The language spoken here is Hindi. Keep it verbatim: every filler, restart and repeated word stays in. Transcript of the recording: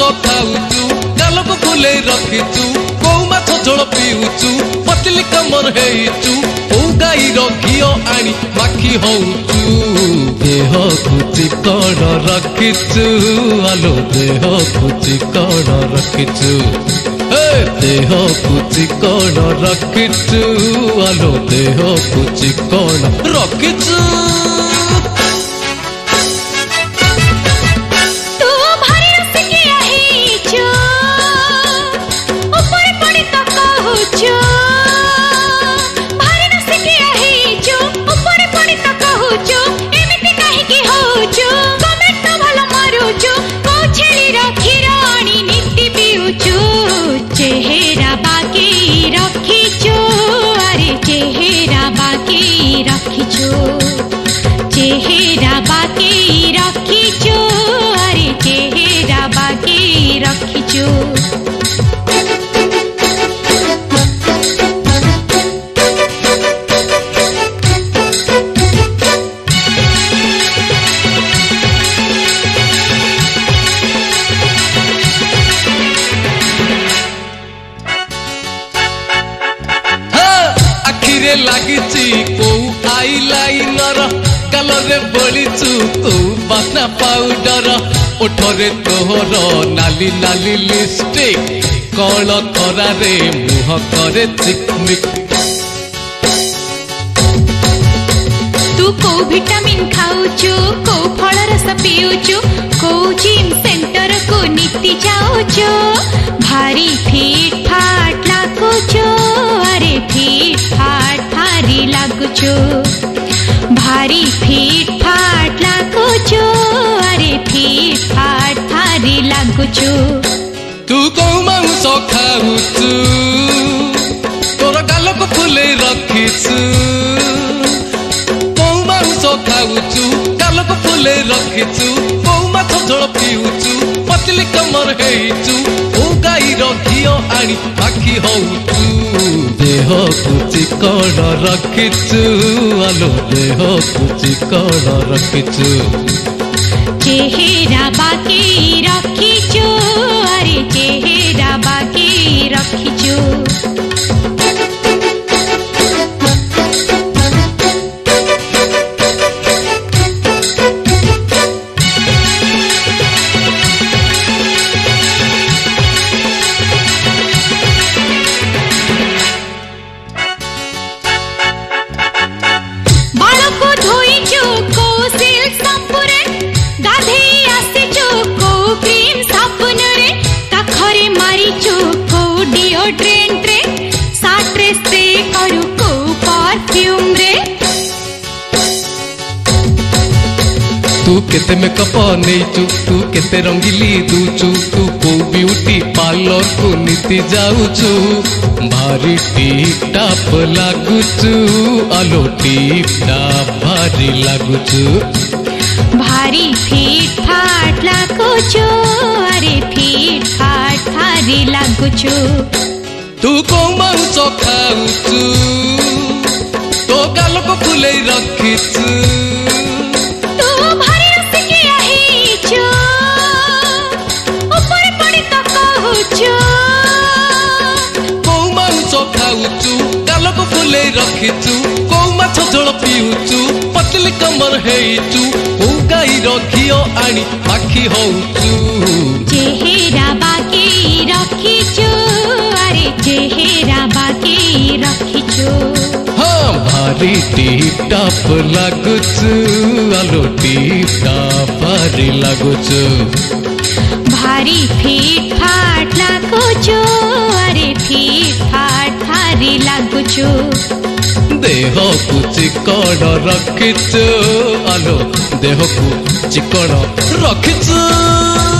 खाऊचु गालक फुले रखिचु कौ माछ झोल पिउचु पतली कमर हेइचु ओ गाईर घिओ आनी माखी होउचु देह कुचि कण रखिचु आलो देह कुचि कण रखिचु देह कुचि कण रखिचु आलो देह कुचि कण रखिचु चेहरा बाकी रखिचो अरे चेहरा बाकी रखिचो चेहरा बाकी रखिचो अरे चेहरा बाकी रखिचो लागिची को आईलाइनर गालरे बोलिचु को बास्ना पाउडर ओठरे तोहर नाली नाली लिपस्टिक कौन करारे मुह करे चिकमिक तू को विटामिन खाऊचु को फल रस पिउचु को जिम सेंटर को नीति जाऊचु भारी फिट फाट लागुचु अरे फिट फाट भारी लागुचु भारी फिट फाट लागुचु अरे फिट फाट भारी लागुचु तू को मांस खाऊचु तोर गालक फुले रखिचु को मांस खाऊचु गालक फुले रखिचु को माछ झोल पिउचु पतली कमर हेइचु ओ गाईर घिओ आनी माखी होउचु देह कुचि कण रखिचु आलो देह कुचि कण रखिचु चेहरा बाकी रखिचु अरे चेहरा बाकी रखिचु तू केते मेकअप नेचु तू केते रंगीली दूचु तू को ब्यूटी पार्लर को नीति जाऊचु भारी टिप टाप लागुचु आलो टिप टाप भारी लागुचु भारी फिट फाट लागुचु अरे फिट फाट भारी लागुचु तू को मांस खाऊचु तो गालक फुले रखिचु खाऊचु गालक फुले रखिचु को माछ झोल पिउचु पतली कमर हेइचु ओ गाईर घिओ आनी माखी होउचु चेहरा बाकी रखिचु अरे चेहरा बाकी रखिचु हाँ भारी टिप टाप लागुचु आलो टिप टाप भारी लागुचु भारी फिट फाट लागुचु अरे फिट फाट भारी लागुचु देह कुचि कण रखिचु आलो देह कुचि कण रखिचु।